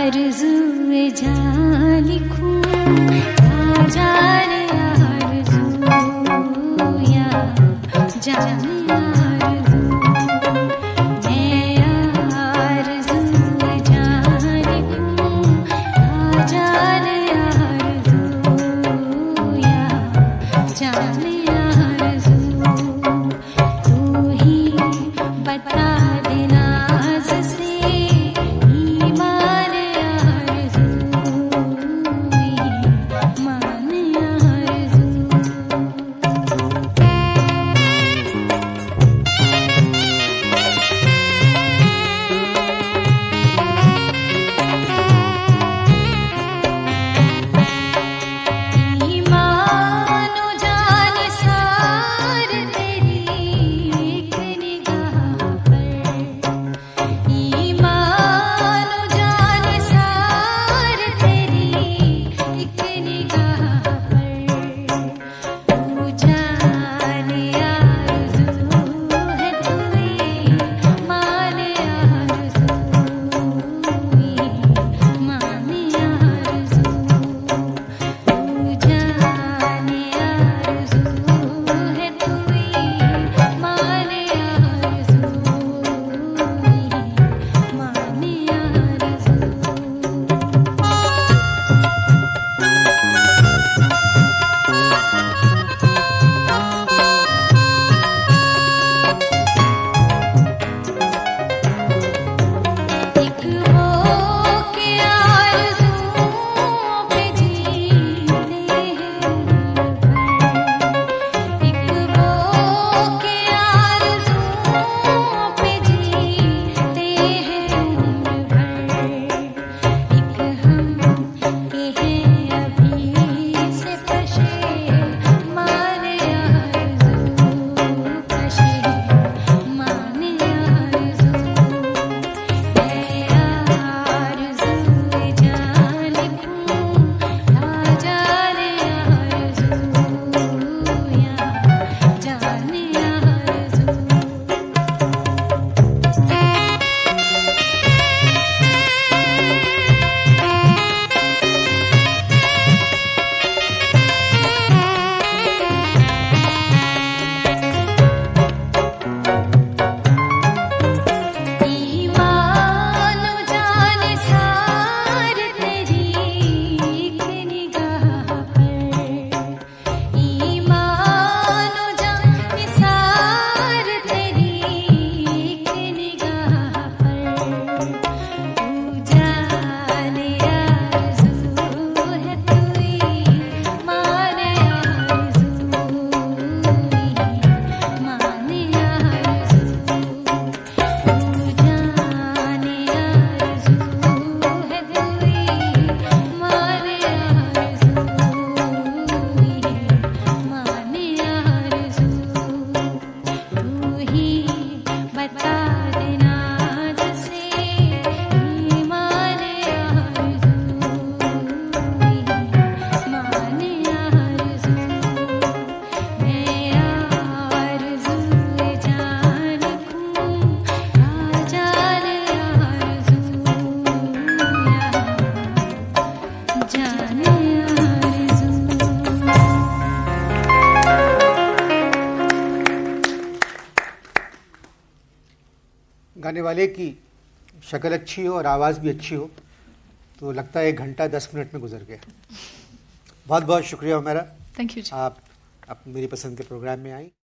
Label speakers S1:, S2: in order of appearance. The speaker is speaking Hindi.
S1: आरज़ूए जान लिखूं या जाने आरज़ू या जाने आरज़ू मैं आरज़ूए जान लिखूं या जाने आरज़ू या जाने आरज़ू तू ही बता देना से
S2: गाने वाले की शक्ल अच्छी हो और आवाज़ भी अच्छी हो तो लगता है 1 घंटा 10 मिनट में गुजर गया। बहुत बहुत शुक्रिया हुमैरा,
S3: थैंक यू।
S2: आप मेरी पसंद के प्रोग्राम में आई।